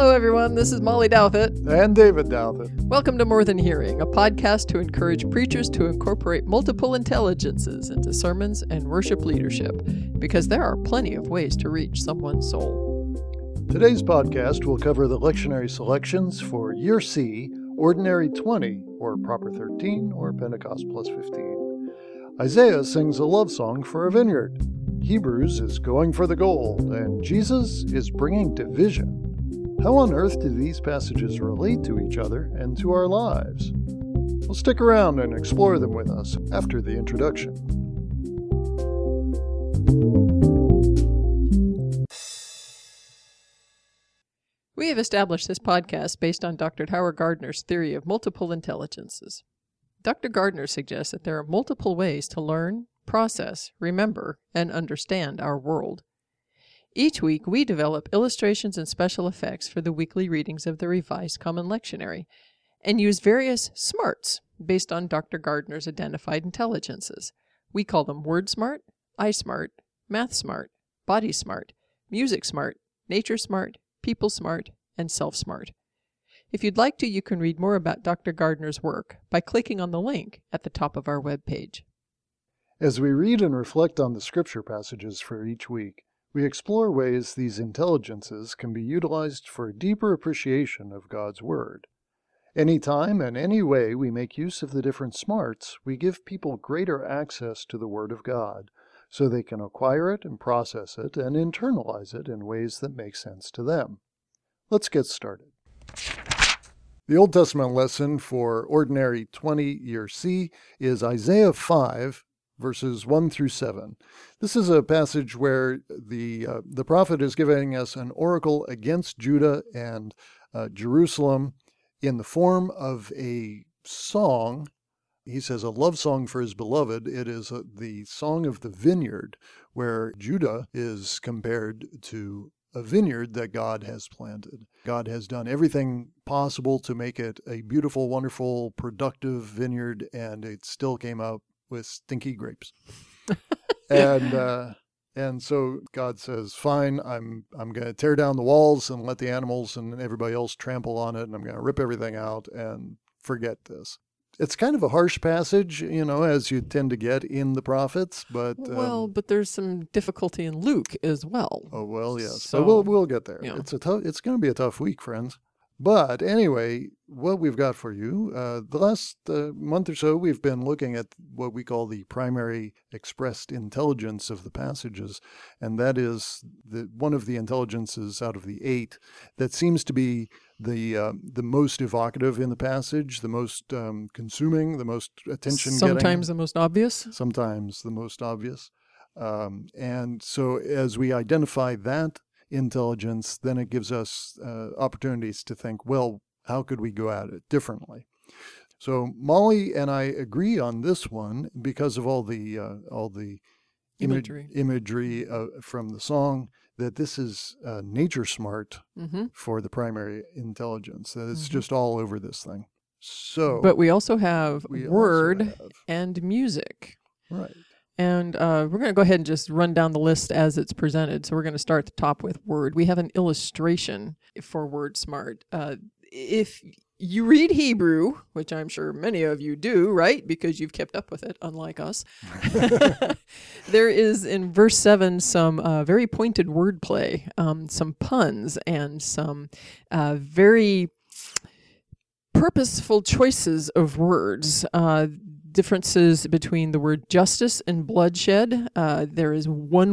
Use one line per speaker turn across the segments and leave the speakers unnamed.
Hello, everyone. This is Molly Douthat.
And David Douthat.
Welcome to More Than Hearing, a podcast to encourage preachers to incorporate multiple intelligences into sermons and worship leadership, because there are plenty of ways to reach someone's soul.
Today's podcast will cover the lectionary selections for Year C, Ordinary 20, or Proper 13, or Pentecost plus 15. Isaiah sings a love song for a vineyard. Hebrews is going for the gold, and Jesus is bringing division. How on earth do these passages relate to each other and to our lives? Well, stick around and explore them with us after the introduction.
We have established this podcast based on Dr. Howard Gardner's theory of multiple intelligences. Dr. Gardner suggests that there are multiple ways to learn, process, remember, and understand our world. Each week, we develop illustrations and special effects for the weekly readings of the Revised Common Lectionary and use various smarts based on Dr. Gardner's identified intelligences. We call them Word Smart, Eye Smart, Math Smart, Body Smart, Music Smart, Nature Smart, People Smart, and Self Smart. If you'd like to, you can read more about Dr. Gardner's work by clicking on the link at the top of our webpage.
As we read and reflect on the scripture passages for each week, we explore ways these intelligences can be utilized for a deeper appreciation of God's Word. Anytime and any way we make use of the different smarts, we give people greater access to the Word of God, so they can acquire it and process it and internalize it in ways that make sense to them. Let's get started. The Old Testament lesson for Ordinary 20 Year C is Isaiah 5, verses 1 through 7. This is a passage where the prophet is giving us an oracle against Judah and Jerusalem in the form of a song. He says a love song for his beloved. It is the song of the vineyard, where Judah is compared to a vineyard that God has planted. God has done everything possible to make it a beautiful, wonderful, productive vineyard, and it still came out with stinky grapes. And so God says, fine, I'm going to tear down the walls and let the animals and everybody else trample on it, and I'm going to rip everything out and forget this. It's kind of a harsh passage, as you tend to get in the prophets, but...
but there's some difficulty in Luke as well.
Oh, well, yes.
So,
but we'll get there.
Yeah.
It's going to be a tough week, friends. But anyway, what we've got for you, the last month or so, we've been looking at what we call the primary expressed intelligence of the passages, and that is one of the intelligences out of the 8 that seems to be the most evocative in the passage, the most consuming, the most attention-getting.
Sometimes the most obvious.
Sometimes the most obvious. And so as we identify that intelligence, then it gives us opportunities to think, well, how could we go at it differently? So Molly and I agree on this one because of all the imagery from the song, that this is nature smart for the primary intelligence. That it's just all over this thing. So,
but we also have word and music.
Right.
And we're going to go ahead and just run down the list as it's presented. So we're going to start at the top with word. We have an illustration for Word Smart. If you read Hebrew, which I'm sure many of you do, right? Because you've kept up with it, unlike us. There is, in verse 7, some very pointed wordplay, some puns, and some very purposeful choices of words. Differences between the word justice and bloodshed. There is one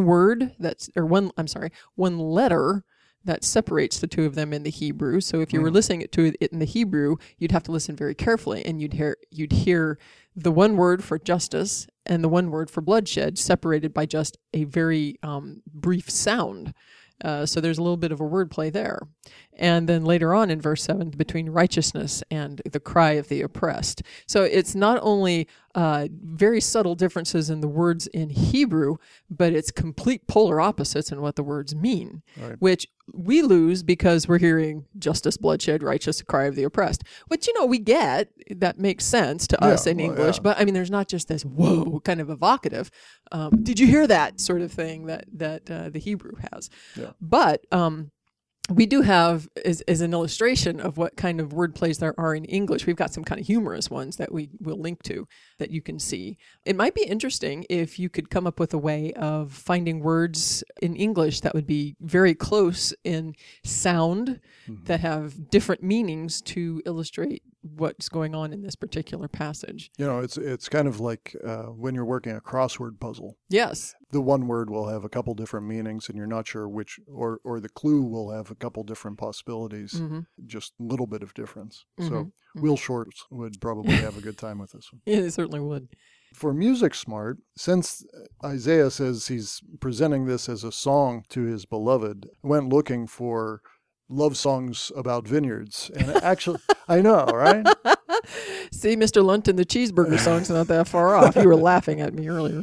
letter that separates the two of them in the Hebrew. So if you were listening to it in the Hebrew, you'd have to listen very carefully, and you'd hear the one word for justice and the one word for bloodshed separated by just a very brief sound. So there's a little bit of a wordplay there. And then later on in verse 7, between righteousness and the cry of the oppressed. So it's not only very subtle differences in the words in Hebrew, but it's complete polar opposites in what the words mean, right, which we lose because we're hearing justice, bloodshed, righteous, cry of the oppressed, which, we get, that makes sense to us in English. Yeah. But I mean, there's not just this, whoa, kind of evocative, did you hear that sort of thing that the Hebrew has. Yeah. But we do have, as an illustration of what kind of word plays there are in English, we've got some kind of humorous ones that we will link to that you can see. It might be interesting if you could come up with a way of finding words in English that would be very close in sound, that have different meanings to illustrate what's going on in this particular passage.
It's kind of like when you're working a crossword puzzle.
Yes.
The one word will have a couple different meanings, and you're not sure which, or the clue will have a couple different possibilities, just a little bit of difference. So Will Shortz would probably have a good time with this one.
Yeah, it certainly would.
For Music Smart, since Isaiah says he's presenting this as a song to his beloved, I went looking for love songs about vineyards. And actually, I know, right?
See, Mr. Lunton, the cheeseburger song's not that far off. You were laughing at me earlier.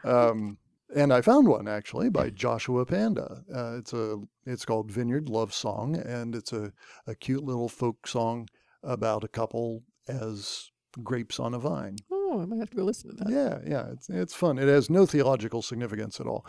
And I found one actually by Joshua Panda. It's called Vineyard Love Song, and it's a cute little folk song about a couple as grapes on a vine.
Oh, I might have to go listen to that.
Yeah, it's fun. It has no theological significance at all,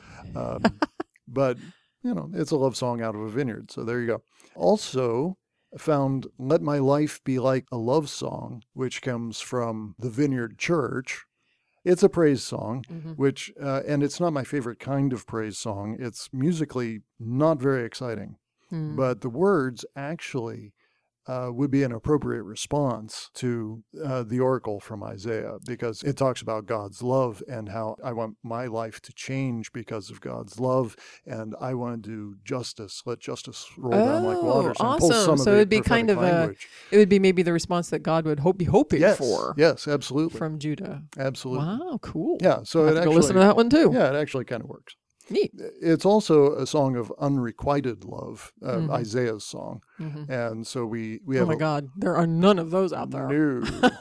but it's a love song out of a vineyard. So there you go. Also found Let My Life Be Like a Love Song, which comes from the Vineyard Church. It's a praise song, which, and it's not my favorite kind of praise song. It's musically not very exciting, but the words actually would be an appropriate response to the oracle from Isaiah, because it talks about God's love and how I want my life to change because of God's love, and I want to do justice, let justice roll down like waters. And
Awesome.
pull some
So
of
it'd
the
be kind of
language.
it would be maybe the response that God would be hoping for.
Yes, absolutely.
From Judah.
Absolutely.
Wow, cool.
Yeah, so
I'll have to go listen to that one too.
Yeah, it actually kind of works.
Neat.
It's also a song of unrequited love, Isaiah's song. And so we have
oh my God, there are none of those out there.
No.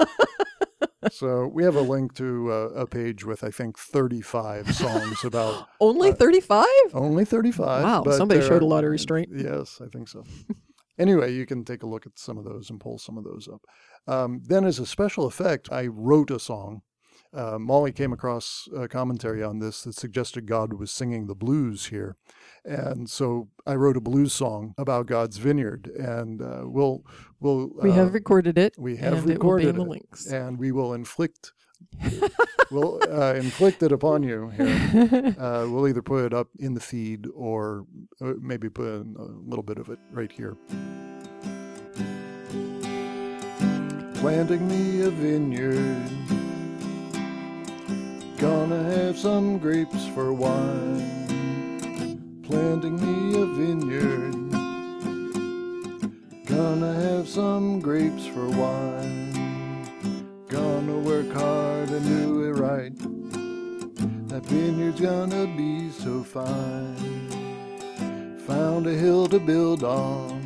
So we have a link to a page with, I think, 35 songs about...
Only 35?
Only 35.
Wow, somebody showed a lot of restraint.
Yes, I think so. Anyway, you can take a look at some of those and pull some of those up. Then as a special effect, I wrote a song. Molly came across a commentary on this that suggested God was singing the blues here. And so I wrote a blues song about God's vineyard, and we
have recorded it.
We have
and
recorded
it. Will be in the links.
And we will inflict it upon you here. We'll either put it up in the feed or maybe put in a little bit of it right here. Planting me a vineyard, gonna have some grapes for wine. Planting me a vineyard, gonna have some grapes for wine. Gonna work hard and do it right. That vineyard's gonna be so fine. Found a hill to build on.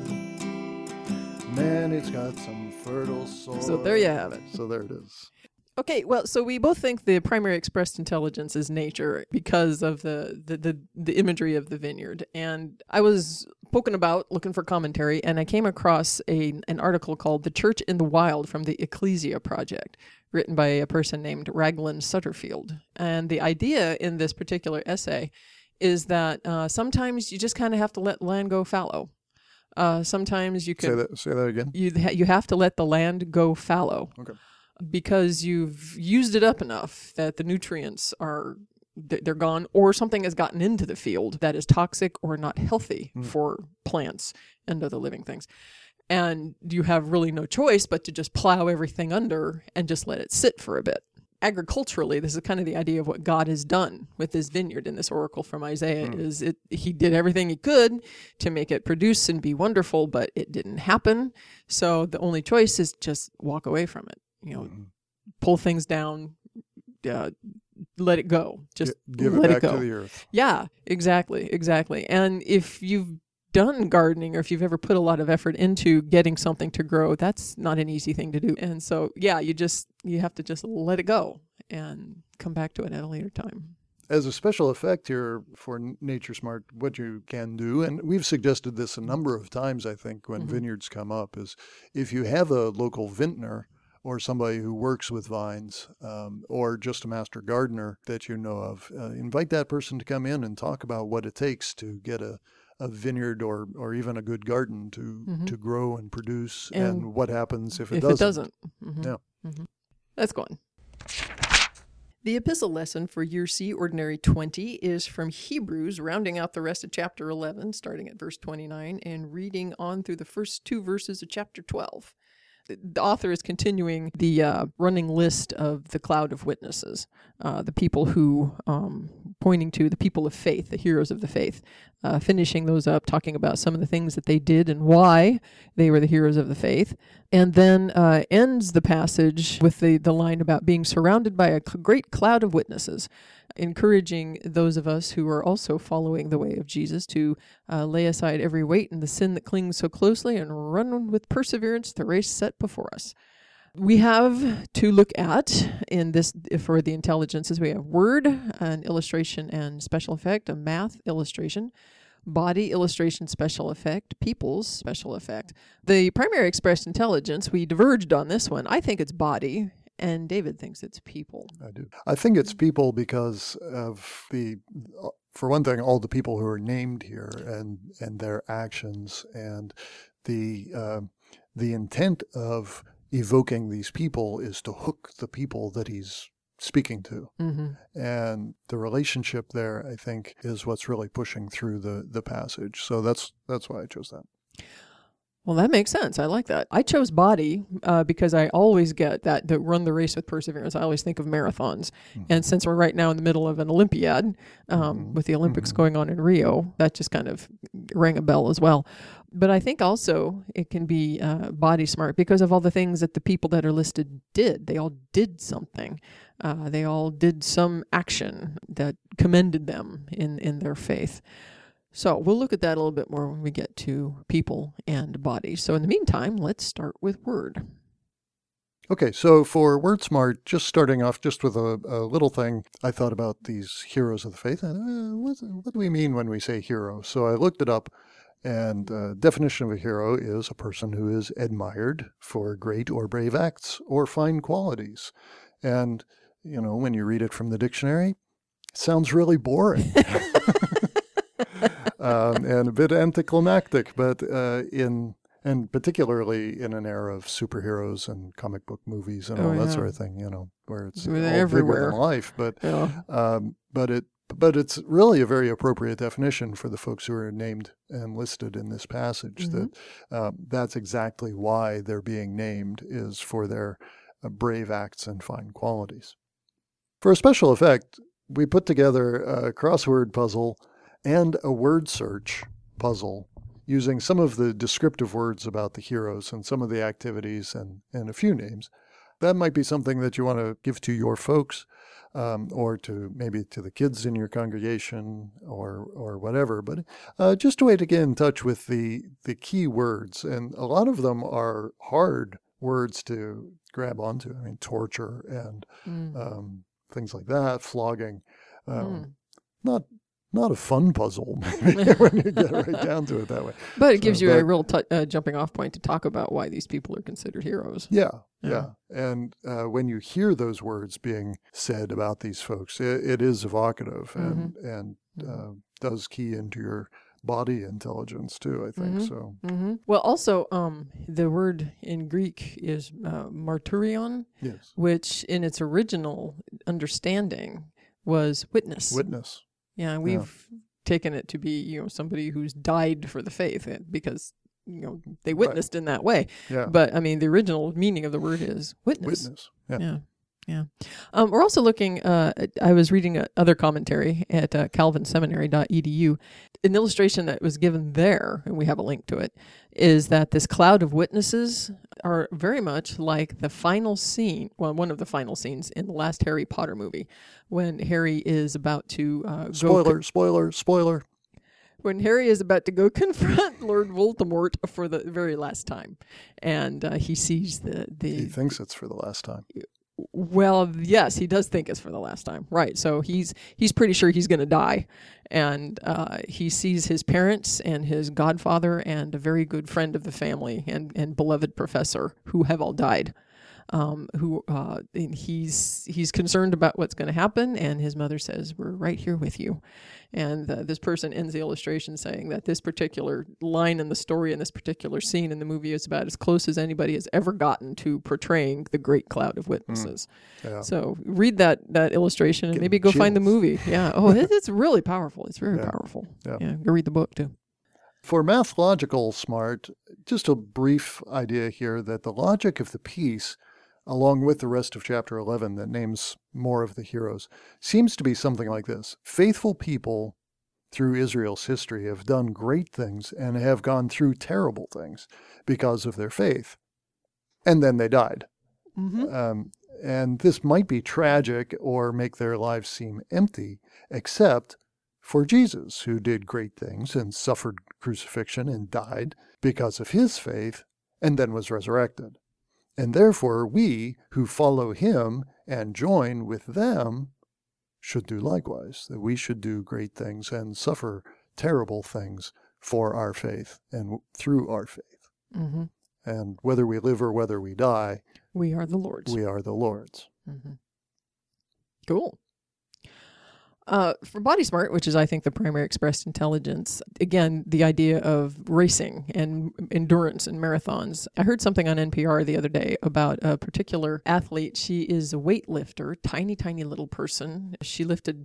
Man, it's got some fertile soil.
So there you have it.
So there it is.
Okay, well, so we both think the primary expressed intelligence is nature because of the imagery of the vineyard. And I was poking about looking for commentary, and I came across an article called "The Church in the Wild" from the Ecclesia Project, written by a person named Raglan Sutterfield. And the idea in this particular essay is that sometimes you just kind of have to let land go fallow. Sometimes you can
say that again.
You have to let the land go fallow.
Okay.
Because you've used it up enough that the nutrients they're gone, or something has gotten into the field that is toxic or not healthy for plants and other living things. And you have really no choice but to just plow everything under and just let it sit for a bit. Agriculturally, this is kind of the idea of what God has done with this vineyard in this oracle from Isaiah. He did everything he could to make it produce and be wonderful, but it didn't happen. So the only choice is just walk away from it. Pull things down, let it go. Just
give
let
it back
go.
to the earth.
Yeah, exactly. And if you've done gardening, or if you've ever put a lot of effort into getting something to grow, that's not an easy thing to do. And so, yeah, you have to just let it go and come back to it at a later time.
As a special effect here for Nature Smart, what you can do, and we've suggested this a number of times, I think, when vineyards come up, is if you have a local vintner or somebody who works with vines, or just a master gardener that you know of, invite that person to come in and talk about what it takes to get a a vineyard or even a good garden to grow and produce, and what happens if it doesn't. Yeah.
Let's go on. The epistle lesson for Year C, Ordinary 20, is from Hebrews, rounding out the rest of chapter 11, starting at verse 29, and reading on through the first 2 verses of chapter 12. The author is continuing the running list of the cloud of witnesses, the people who, pointing to the people of faith, the heroes of the faith, finishing those up, talking about some of the things that they did and why they were the heroes of the faith, and then ends the passage with the line about being surrounded by a great cloud of witnesses, encouraging those of us who are also following the way of Jesus to lay aside every weight and the sin that clings so closely and run with perseverance the race set before us. We have to look at, in this, for the intelligences, we have word, an illustration and special effect, a math illustration, body, illustration, special effect, people's special effect. The primary expressed intelligence, we diverged on this one. I think it's body, and David thinks it's people.
I do. I think it's people because of for one thing, all the people who are named here and their actions and the intent of evoking these people is to hook the people that he's speaking to. And the relationship there, I think, is what's really pushing through the passage. So that's why I chose that.
Well, that makes sense. I like that. I chose body because I always get that run the race with perseverance. I always think of marathons. And since we're right now in the middle of an Olympiad, with the Olympics going on in Rio, that just kind of rang a bell as well. But I think also it can be body smart because of all the things that the people that are listed did. They all did something. They all did some action that commended them in their faith. So we'll look at that a little bit more when we get to people and body. So in the meantime, let's start with word.
Okay, so for Word Smart, just starting off just with a little thing, I thought about these heroes of the faith. What do we mean when we say hero? So I looked it up, and the definition of a hero is a person who is admired for great or brave acts or fine qualities. And, when you read it from the dictionary, it sounds really boring. And a bit anticlimactic, but and particularly in an era of superheroes and comic book movies and all that sort of thing, where it's all
everywhere.
bigger than life. But it's really a very appropriate definition for the folks who are named and listed in this passage. That's exactly why they're being named, is for their brave acts and fine qualities. For a special effect, we put together a crossword puzzle and a word search puzzle using some of the descriptive words about the heroes and some of the activities and a few names. That might be something that you want to give to your folks or to maybe to the kids in your congregation or whatever. But just a way to get in touch with the key words. And a lot of them are hard words to grab onto. I mean, torture and things like that, flogging. Not a fun puzzle maybe, when you get right down to it that way.
But it gives you a real jumping off point to talk about why these people are considered heroes.
Yeah. And when you hear those words being said about these folks, it is evocative and does key into your body intelligence too, I think. So.
Well, also, the word in Greek is martyrion,
yes,
which in its original understanding was witness.
Witness.
Yeah, we've taken it to be, somebody who's died for the faith because, they witnessed in that way.
Yeah.
But, I mean, the original meaning of the word is witness.
Witness.
Yeah. We're also looking, I was reading other commentary at calvinseminary.edu. An illustration that was given there, and we have a link to it, is that this cloud of witnesses are very much like the final scene, one of the final scenes in the last Harry Potter movie, when Harry is about to
Spoiler.
When Harry is about to go confront Lord Voldemort for the very last time, and he sees
He thinks it's for the last time.
Well, yes, he does think it's for the last time, right? So he's pretty sure he's going to die, and he sees his parents and his godfather and a very good friend of the family and beloved professor who have all died. and he's concerned about what's going to happen, and his mother says, "We're right here with you." And this person ends the illustration saying that this particular line in the story and this particular scene in the movie is about as close as anybody has ever gotten to portraying the great cloud of witnesses.
Yeah.
So read that illustration and maybe go find the movie. Yeah. Oh, it's really powerful. It's very powerful. Yeah. Go read the book too.
For mathological smart, just a brief idea here that the logic of the piece, along with the rest of chapter 11 that names more of the heroes, seems to be something like this. Faithful people through Israel's history have done great things and have gone through terrible things because of their faith. And then they died.
Mm-hmm.
And this might be tragic or make their lives seem empty, except for Jesus, who did great things and suffered crucifixion and died because of his faith and then was resurrected. And therefore, we who follow him and join with them should do likewise, that we should do great things and suffer terrible things for our faith and through our faith.
Mm-hmm.
And whether we live or whether we die,
we are the Lord's.
We are the Lord's.
Mm-hmm. Cool. For Body Smart, which is, I think, the primary expressed intelligence, again, the idea of racing and endurance and marathons. I heard something on NPR the other day about a particular athlete. She is a weightlifter, tiny, tiny little person. She lifted,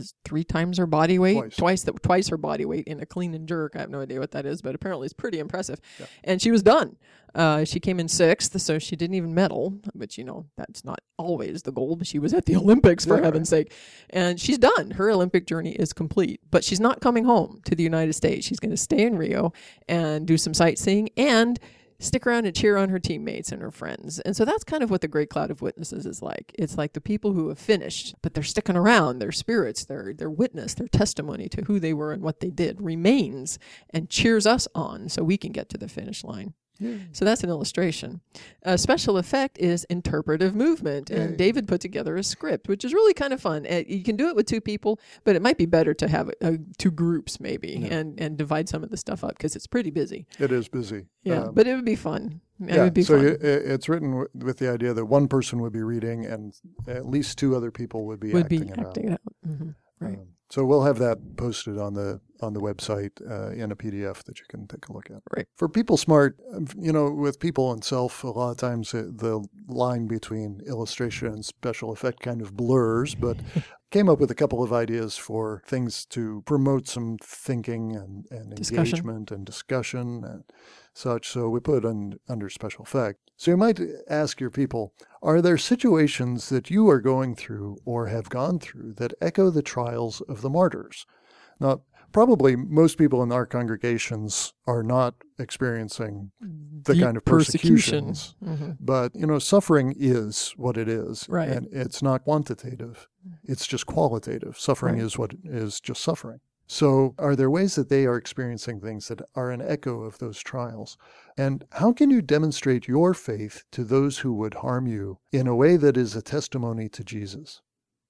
3 times her body weight? Twice her body weight in a clean and jerk. I have no idea what that is, but apparently it's pretty impressive. Yeah. And she was done. She came in 6th, so she didn't even medal, but that's not always the goal. But she was at the Olympics, for heaven's sake. And she's done. Her Olympic journey is complete, but she's not coming home to the United States. She's going to stay in Rio and do some sightseeing and stick around and cheer on her teammates and her friends. And so that's kind of what the Great Cloud of Witnesses is like. It's like the people who have finished, but they're sticking around. Their spirits, their witness, their testimony to who they were and what they did remains and cheers us on so we can get to the finish line. Yeah. So that's an illustration. A special effect is interpretive movement. And David put together a script, which is really kind of fun. You can do it with 2 people, but it might be better to have 2 groups maybe and divide some of the stuff up because it's pretty busy.
It is busy.
Yeah, but it would be fun. It would be fun.
It's written with the idea that one person would be reading and at least 2 other people would be acting it out.
Mm-hmm. Right.
So we'll have that posted on the website in a PDF that you can take a look at.
Right.
For People Smart, with people and self, a lot of times the line between illustration and special effect kind of blurs, but came up with a couple of ideas for things to promote some thinking and engagement and discussion and such. So we put it under special effect. So you might ask your people, are there situations that you are going through or have gone through that echo the trials of the martyrs? Now, probably most people in our congregations are not experiencing the kind of persecutions. Mm-hmm. But, suffering is what it is.
Right.
And it's not quantitative. It's just qualitative. Suffering is what is just suffering. So are there ways that they are experiencing things that are an echo of those trials? And how can you demonstrate your faith to those who would harm you in a way that is a testimony to Jesus?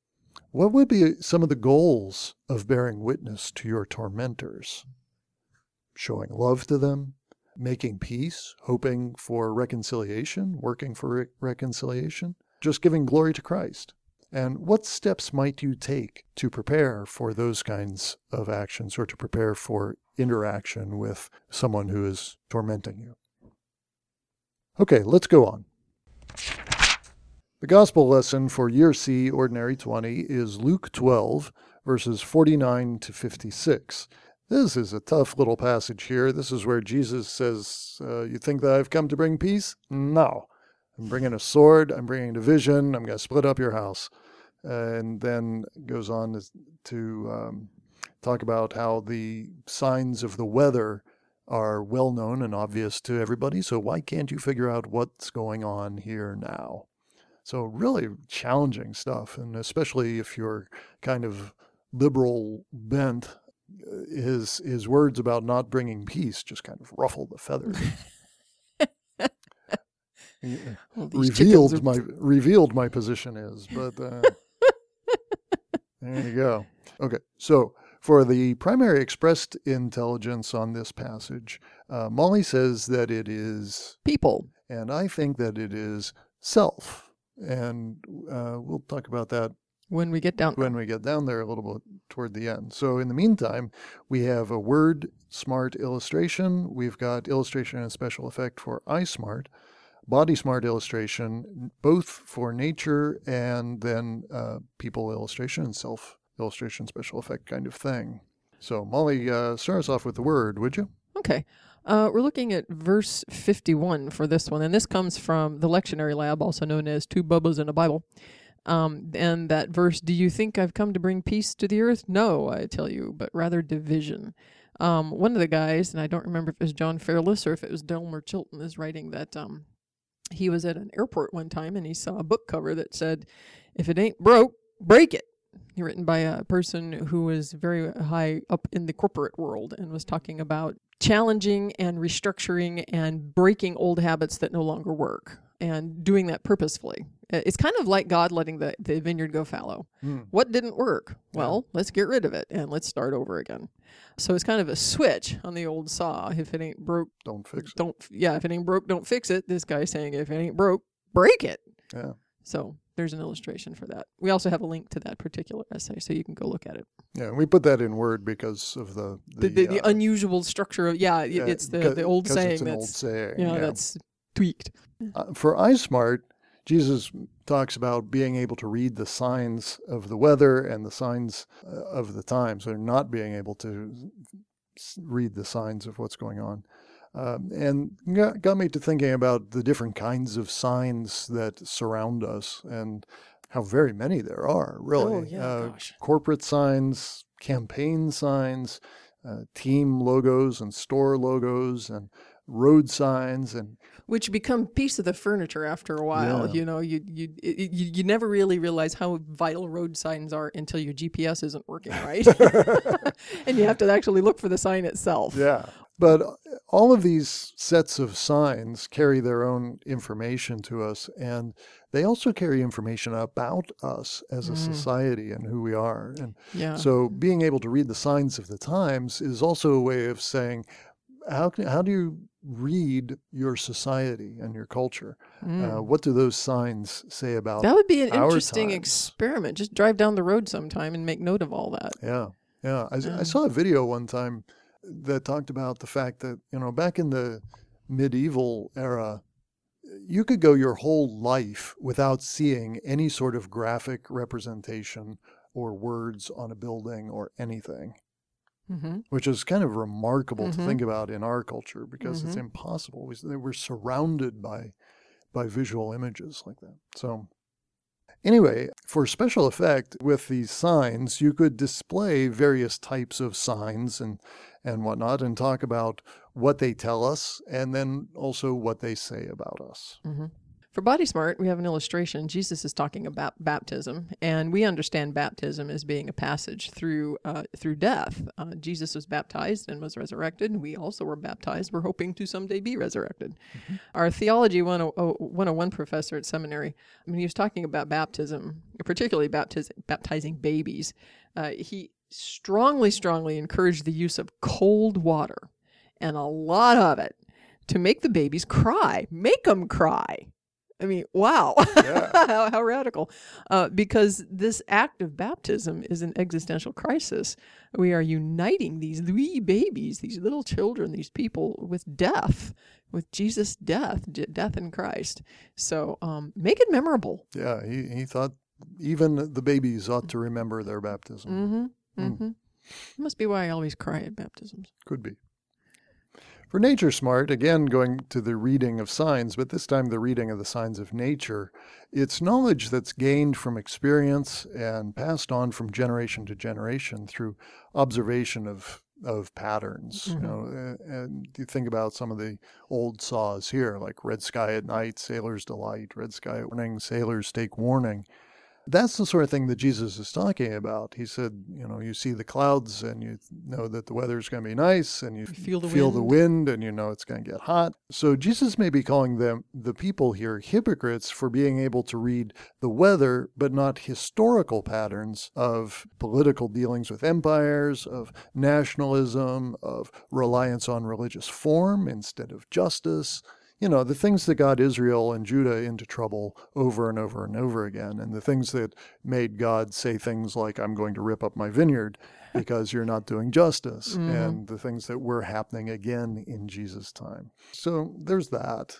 What would be some of the goals of bearing witness to your tormentors? Showing love to them, making peace, hoping for reconciliation, working for reconciliation, just giving glory to Christ. And what steps might you take to prepare for those kinds of actions or to prepare for interaction with someone who is tormenting you? Okay, let's go on. The gospel lesson for Year C, Ordinary 20, is Luke 12, verses 49 to 56. This is a tough little passage here. This is where Jesus says, you think that I've come to bring peace? No. I'm bringing a sword. I'm bringing division. I'm going to split up your house. And then goes on to talk about how the signs of the weather are well known and obvious to everybody. So why can't you figure out what's going on here now? So really challenging stuff. And especially if you're kind of liberal bent, his words about not bringing peace just kind of ruffled the feathers. Revealed my position is, but there you go. Okay, so for the primary expressed intelligence on this passage, Molly says that it is
people,
and I think that it is self. And we'll talk about that
when we get down
there a little bit toward the end. So in the meantime, we have a Word Smart illustration. We've got illustration and special effect for iSmart, Body Smart illustration, both for nature and then people illustration and self illustration, special effect kind of thing. So Molly, start us off with the Word, would you?
Okay. We're looking at verse 51 for this one, and this comes from the Lectionary Lab, also known as Two Bubbas in a Bible. And that verse, do you think I've come to bring peace to the earth? No, I tell you, but rather division. One of the guys, and I don't remember if it was John Fairless or if it was Delmer Chilton, is writing that he was at an airport one time and he saw a book cover that said, if it ain't broke, break it. Written by a person who was very high up in the corporate world and was talking about challenging and restructuring and breaking old habits that no longer work and doing that purposefully. It's kind of like God letting the vineyard go fallow. What didn't work? Well, let's get rid of it and let's start over again. So it's kind of a switch on the old saw. If it ain't broke,
don't fix it.
If it ain't broke, don't fix it. This guy's saying if it ain't broke, break it.
Yeah.
So there's an illustration for that. We also have a link to that particular essay, so you can go look at it.
Yeah, we put that in Word because of the
unusual structure of it's the old saying.
It's an old saying.
That's tweaked.
For iSmart, Jesus talks about being able to read the signs of the weather and the signs of the times, or not being able to read the signs of what's going on. And got me to thinking about the different kinds of signs that surround us and how very many there are, really.
Gosh.
Corporate signs, campaign signs, team logos and store logos and road signs, and
which become piece of the furniture after a while.
Yeah.
You never really realize how vital road signs are until your GPS isn't working right, and you have to actually look for the sign itself.
Yeah, but all of these sets of signs carry their own information to us, and they also carry information about us as a society and who we are. And so being able to read the signs of the times is also a way of saying, how do you read your society and your culture? What do those signs say about
that? Would be an interesting
times?
Experiment. Just drive down the road sometime and make note of all that.
Yeah. I saw a video one time that talked about the fact that, back in the medieval era, you could go your whole life without seeing any sort of graphic representation or words on a building or anything. Which is kind of remarkable to think about in our culture because it's impossible. We're surrounded by visual images like that. So anyway, for special effect with these signs, you could display various types of signs and whatnot and talk about what they tell us and then also what they say about us.
For Body Smart, we have an illustration. Jesus is talking about baptism, and we understand baptism as being a passage through death. Jesus was baptized and was resurrected. We also were baptized. We're hoping to someday be resurrected. Our Theology 101 professor at seminary, he was talking about baptism, particularly baptizing babies. He strongly encouraged the use of cold water, and a lot of it, to make the babies cry. Make them cry. Wow. Yeah. how radical. Because this act of baptism is an existential crisis. We are uniting these wee babies, these little children, these people with death, with Jesus' death in Christ. So make it memorable.
Yeah, he thought even the babies ought to remember their baptism.
Must be why I always cry at baptisms.
Could be. For Nature Smart, again going to the reading of signs, but this time the reading of the signs of nature, it's knowledge that's gained from experience and passed on from generation to generation through observation of patterns. And you think about some of the old saws here, like red sky at night, sailor's delight, red sky at morning, sailors take warning. That's the sort of thing that Jesus is talking about. He said, you see the clouds and you know that the weather's going to be nice, and you feel the wind and you know it's going to get hot. So Jesus may be calling the people here, hypocrites for being able to read the weather, but not historical patterns of political dealings with empires, of nationalism, of reliance on religious form instead of justice. the things that got Israel and Judah into trouble over and over and over again, and the things that made God say things like, I'm going to rip up my vineyard because you're not doing justice, and the things that were happening again in Jesus' time. So there's that.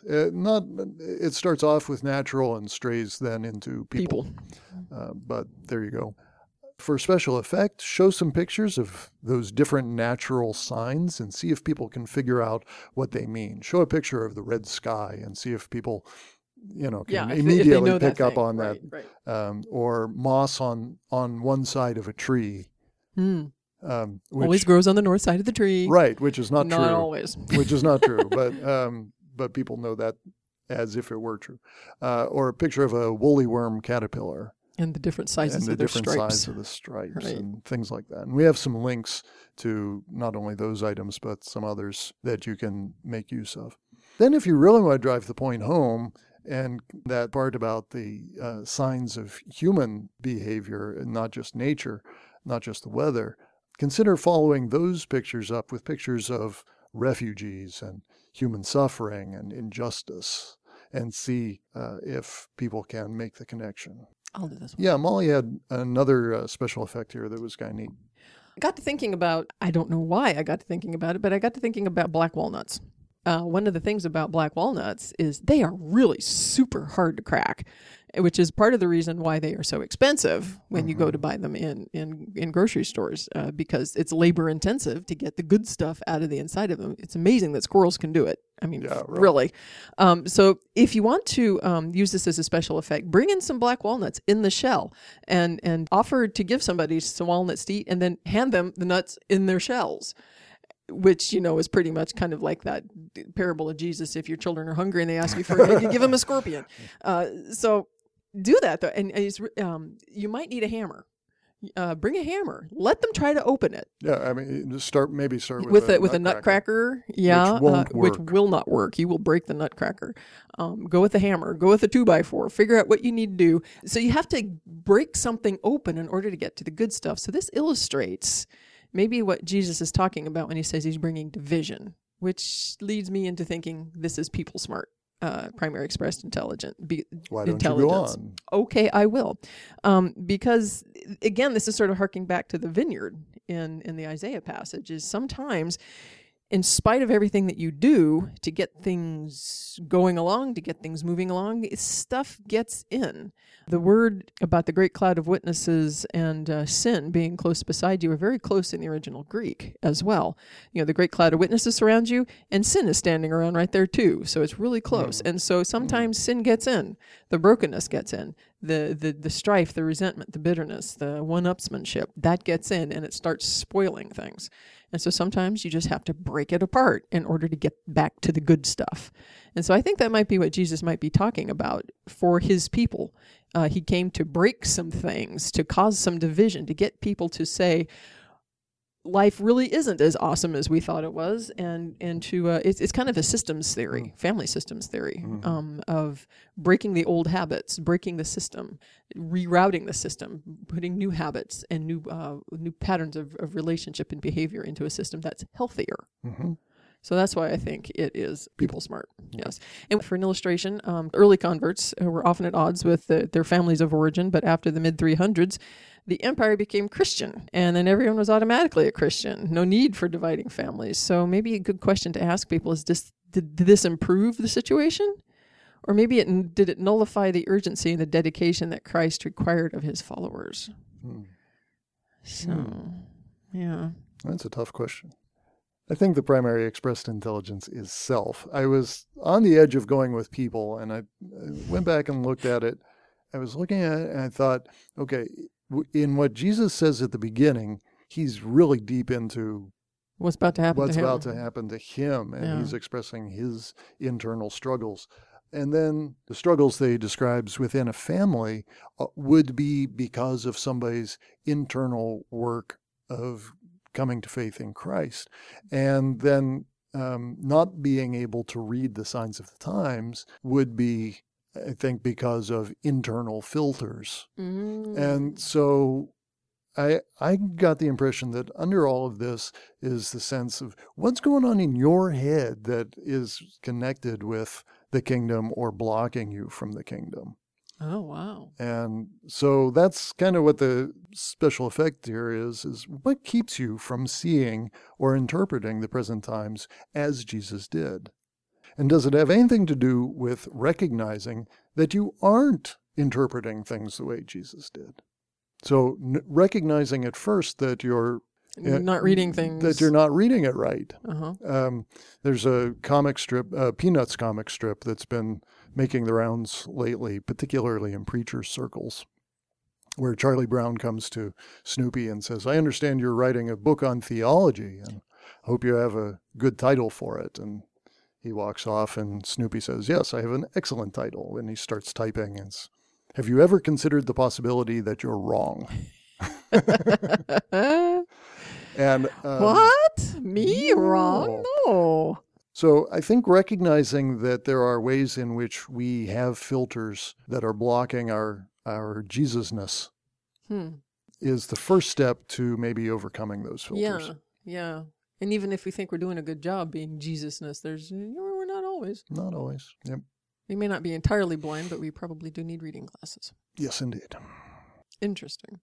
It starts off with natural and strays then into people. But there you go. For special effect, show some pictures of those different natural signs and see if people can figure out what they mean. Show a picture of the red sky and see if people, can immediately pick up on that. Right. Or moss on one side of a tree. Which
always grows on the north side of the tree.
Right, which is not true.
Not always.
Which is not true, but people know that as if it were true. Or a picture of a woolly worm caterpillar.
And the different sizes of their stripes.
And the different sizes of the stripes and things like that. And we have some links to not only those items, but some others that you can make use of. Then if you really want to drive the point home, and that part about the signs of human behavior and not just nature, not just the weather, consider following those pictures up with pictures of refugees and human suffering and injustice, and see if people can make the connection.
I'll do this one.
Yeah, Molly had another special effect here that was kind of neat.
I got to thinking about, I don't know why I got to thinking about it, but I got to thinking about black walnuts. One of the things about black walnuts is they are really super hard to crack, which is part of the reason why they are so expensive when you go to buy them in grocery stores, because it's labor intensive to get the good stuff out of the inside of them. It's amazing that squirrels can do it. I mean, really. So if you want to use this as a special effect, bring in some black walnuts in the shell and offer to give somebody some walnuts to eat and then hand them the nuts in their shells, which, is pretty much kind of like that parable of Jesus. If your children are hungry and they ask you for an egg, you give them a scorpion. So do that, though. And you might need a hammer. Bring a hammer. Let them try to open it.
Yeah, I mean, start
with a nutcracker. Yeah, which will not work. You will break the nutcracker. Go with a hammer. Go with a 2x4. Figure out what you need to do. So you have to break something open in order to get to the good stuff. So this illustrates maybe what Jesus is talking about when he says he's bringing division, which leads me into thinking this is people smart. Primary expressed intelligence.
Why don't you go on?
Okay, I will. Because, again, this is sort of harking back to the vineyard in the Isaiah passage, is sometimes, in spite of everything that you do to get things going along, to get things moving along, stuff gets in. The word about the great cloud of witnesses and sin being close beside you are very close in the original Greek as well. The great cloud of witnesses surrounds you, and sin is standing around right there too. So it's really close. And so sometimes sin gets in, the brokenness gets in, the strife, the resentment, the bitterness, the one-upsmanship, that gets in, and it starts spoiling things. And so sometimes you just have to break it apart in order to get back to the good stuff. And so I think that might be what Jesus might be talking about for his people. He came to break some things, to cause some division, to get people to say, life really isn't as awesome as we thought it was, and to it's kind of a systems theory, family systems theory, of breaking the old habits, breaking the system, rerouting the system, putting new habits and new patterns of relationship and behavior into a system that's healthier. So that's why I think it is people smart. Yes. And for an illustration, early converts were often at odds with their families of origin, but after the mid-300s, the empire became Christian, and then everyone was automatically a Christian. No need for dividing families. So maybe a good question to ask people is, did this improve the situation? Or maybe did it nullify the urgency and the dedication that Christ required of his followers? So, yeah.
That's a tough question. I think the primary expressed intelligence is self. I was on the edge of going with people, and I went back and looked at it. I was looking at it, and I thought, okay, in what Jesus says at the beginning, he's really deep into
what's about to happen
to him, and he's expressing his internal struggles. And then the struggles that he describes within a family would be because of somebody's internal work of coming to faith in Christ. And then not being able to read the signs of the times would be, I think, because of internal filters. And so I got the impression that under all of this is the sense of what's going on in your head that is connected with the kingdom or blocking you from the kingdom.
Oh, wow.
And so that's kind of what the special effect here is what keeps you from seeing or interpreting the present times as Jesus did? And does it have anything to do with recognizing that you aren't interpreting things the way Jesus did? So recognizing at first that you're
not reading things.
That you're not reading it right.
Uh-huh.
There's a comic strip, Peanuts comic strip, that's been making the rounds lately, particularly in preacher circles, where Charlie Brown comes to Snoopy and says, I understand you're writing a book on theology, and hope you have a good title for it. And he walks off, and Snoopy says, yes, I have an excellent title. And he starts typing. It's, have you ever considered the possibility that you're wrong? And
what? Me? Wrong? No.
So I think recognizing that there are ways in which we have filters that are blocking our Jesusness is the first step to maybe overcoming those filters.
Yeah. And even if we think we're doing a good job being Jesusness, we're not always.
Not always. Yep.
We may not be entirely blind, but we probably do need reading glasses.
Yes, indeed.
Interesting.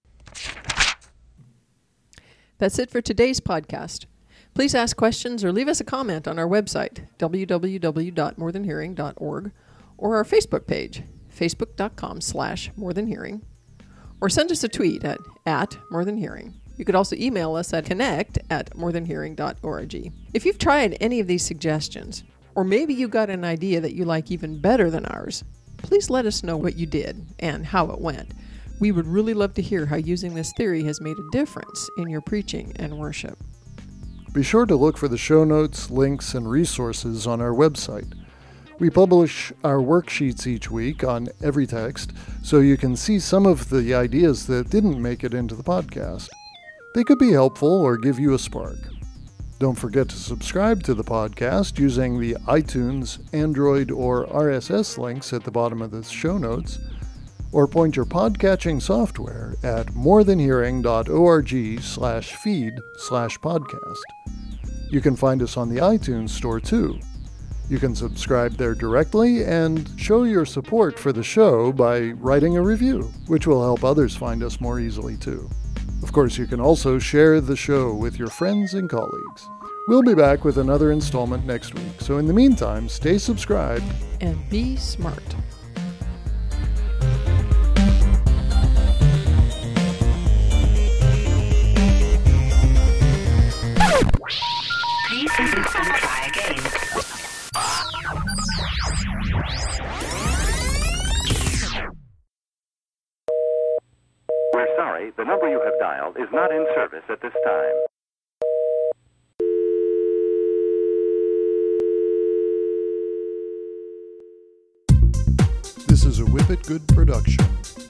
That's it for today's podcast. Please ask questions or leave us a comment on our website, www.morethanhearing.org, or our Facebook page, facebook.com/morethanhearing, or send us a tweet at @morethanhearing. You could also email us at connect@morethanhearing.org. If you've tried any of these suggestions, or maybe you got an idea that you like even better than ours, please let us know what you did and how it went. We would really love to hear how using this theory has made a difference in your preaching and worship.
Be sure to look for the show notes, links, and resources on our website. We publish our worksheets each week on every text, so you can see some of the ideas that didn't make it into the podcast. They could be helpful or give you a spark. Don't forget to subscribe to the podcast using the iTunes, Android, or RSS links at the bottom of the show notes, or point your podcatching software at morethanhearing.org/feed/podcast. You can find us on the iTunes store too. You can subscribe there directly and show your support for the show by writing a review, which will help others find us more easily too. Of course, you can also share the show with your friends and colleagues. We'll be back with another installment next week, so in the meantime, stay subscribed
and be smart.
Please listen and try again.
We're sorry, the number you have dialed is not in service at this time.
This is a Whippet Good production.